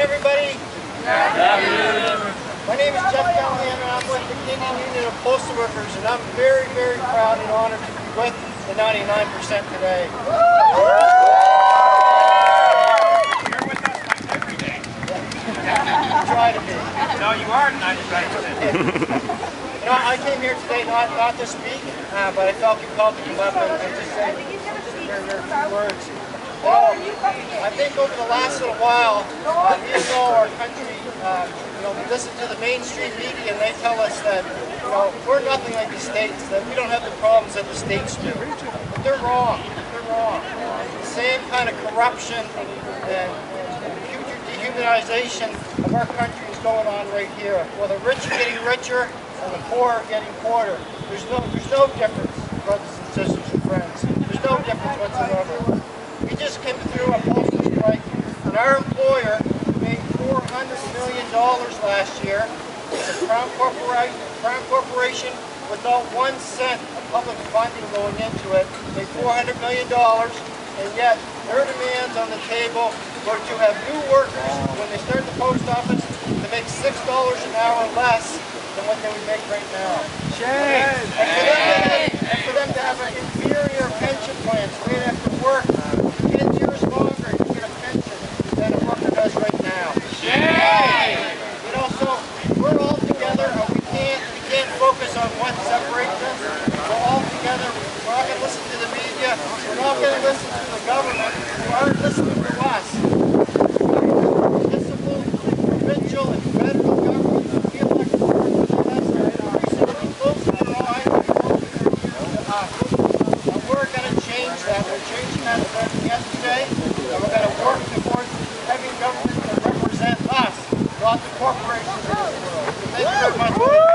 everybody. My name is Jeff Callahan and I'm with the Canadian Union of Postal Workers, and I'm very, very proud and honored to be with the 99% today. You're with us like every day. Try to be. No, you are 95%. You know, I came here today not to speak, but I felt compelled to come up and just say very few words. You know, I think over the last little while, even though our country, we listen to the mainstream media and they tell us that, we're nothing like the States, that we don't have the problems that the States do. But they're wrong. They're wrong. The same kind of corruption and future dehumanization of our country is going on right here. Well, the rich are getting richer and the poor are getting poorer. There's no difference, brothers and sisters and friends. There's no difference whatsoever. We just came through a postal strike, and our employer made $400 million last year. It's a Crown Corporation with not 1 cent of public funding going into it. Made $400 million, and yet their demands on the table were to have new workers when they start the post office to make $6 an hour less than what they would make right now. Shame! And for them to have an inferior pension plan, so they'd have to work 10 years longer to get a pension than a worker does right now. Shame! You know, so we're all together, and we can't focus on what separates us. We're all together. We're not going to listen to the media. We're not going to listen to the government. Who aren't listening to us. Municipal, provincial, and federal governments, we elected recently closed their eyes and we're going to change that. We're changing that yesterday, and we're going to work towards having government that represent us, not the corporations in this world. So thank you very much.